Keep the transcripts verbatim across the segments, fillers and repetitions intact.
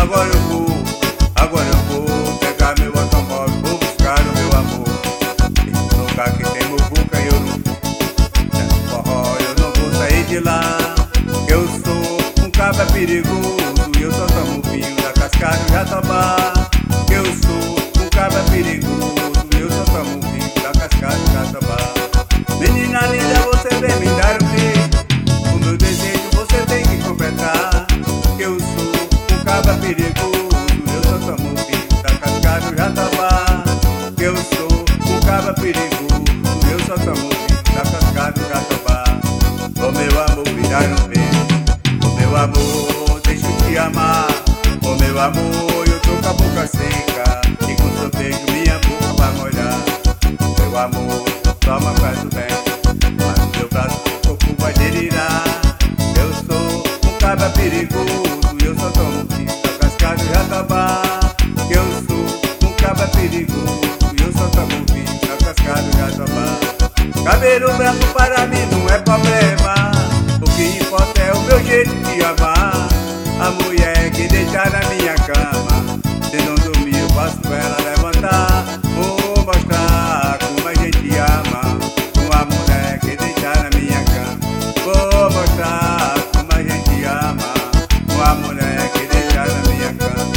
Agora eu vou, agora eu vou pegar meu automóvel, vou buscar o meu amor. Esse lugar que tem muvuca eu não vou. Forró eu não vou sair de lá. Eu sou um cabra perigoso, eu só tomo vinho da cascata do Jatobá. Eu sou um cabra perigoso, eu só tomo vinho da cascata do Jatobá. Menina linda, você vem me dar um beijo, o meu desejo você tem que completar. Eu sou um cabra perigoso, eu só tomo vinho da cascata do Jatobá. Eu sou um cabra perigoso, eu só tomo vinho da cascata do Jatobá. Oh meu amor, me dá um beijo, oh meu amor, deixa eu te amar. Oh meu amor, eu tô com a boca seca e com seu beijo minha boca vai molhar. Meu amor, toma faz o bem, mas no meu braço o corpo vai delirar. Eu sou um cabra perigoso, eu só tomo vinho da cascata do Jatobá. Eu sou um cabra perigoso, eu só tomo vinho da cascata do Jatobá. Cabelo branco para mim não é problema, o que importa é o meu jeito de amar. A mulher que deitar na minha cama, se não dormir eu faço ela levantar. Vou mostrar como a gente ama, uma mulher que deitar na minha cama. Vou mostrar como a gente ama, uma mulher que deitar na minha cama.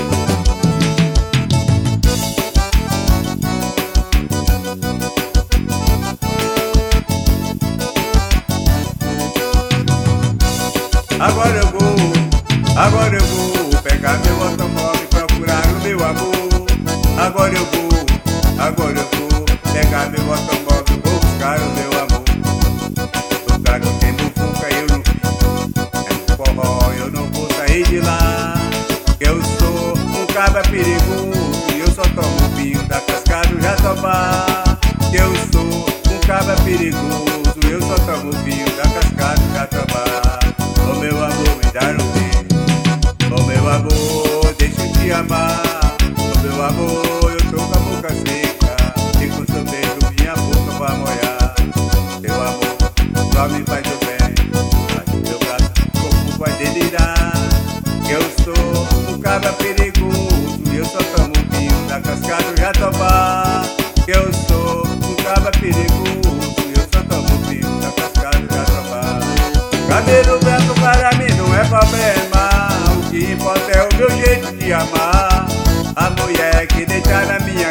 Agora eu vou, agora eu vou pegar meu automóvel e procurar o meu amor. Agora eu vou, agora eu vou pegar meu automóvel e vou buscar o meu amor. Lugar que tem muvuca eu não vi, é no forró eu não vou sair de lá. Eu sou um cabra perigoso e eu só tomo vinho da cascata do Jatobá. Eu sou um cabra perigoso, eu só tomo vinho da cascata do Jatobá. Oh meu amor, me dá um beijo, oh meu amor, deixa eu te amar. Oh meu amor, eu tô com a boca seca e com seu beijo minha boca vai molhar. Meu amor, só me faz o bem, mas no meu braço o corpo vai delirar. Eu sou um cabra perigoso, eu só tomo vinho da cascata do Jatobá. Eu sou um cabra perigoso, eu só tomo vinho da cascata do Jatobá. Cabelo branco para mim não é problema, o que importa é o meu jeito de amar. A mulher que deitar na minha